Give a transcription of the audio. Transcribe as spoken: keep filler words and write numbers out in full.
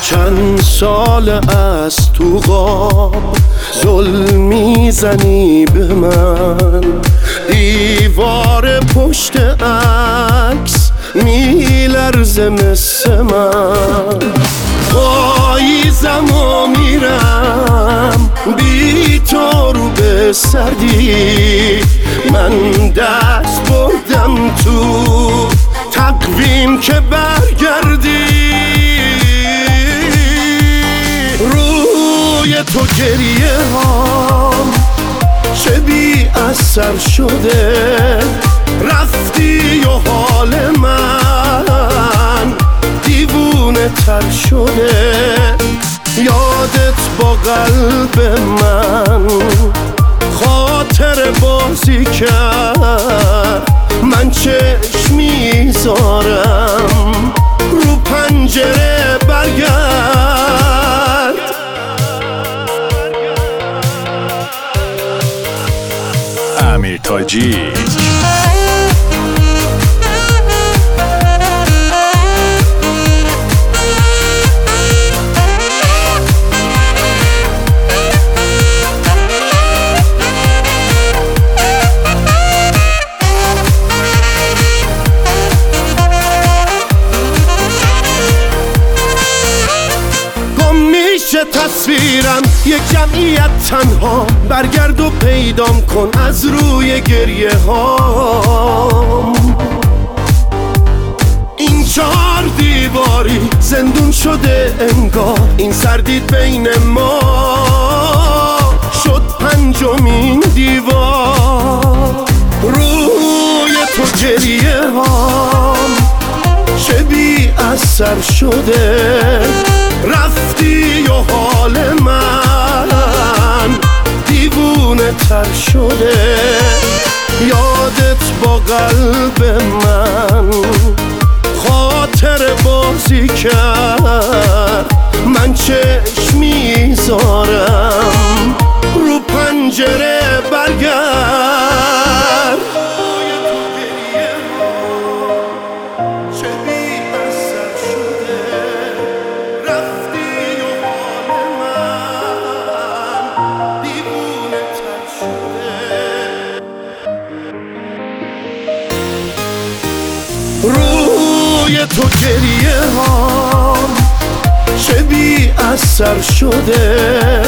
چند سال از تو خواب ظلم میزنی به من، دیوار پشت عکس میلرزه مثل من. پاییزم و میرم بی تو رو به سردی، من دست بردم تو تقویم که برگردی. روی تو گریه هام چه بی اثر شده، رفتی و حال من دیوونه تر شده. یادت با قلب من خاطر بازی کرد، من چشم میذارم رو پنجره برگرد. امیر تاجی تصویرم یک جمعیت تنها، برگرد و پیدام کن از روی گریه ها. این چهار دیواری زندون شده انگار، این سردید بین ما شد پنجمین دیوار. روی تو گریه هام چه بی اثر شده، رفتی و حال من دیوونه تر شده. یادت با قلب من خاطر بازی کرد، من چشم میذارم رو پنجره برگرد. روی تو گریه هام چه بی اثر شده،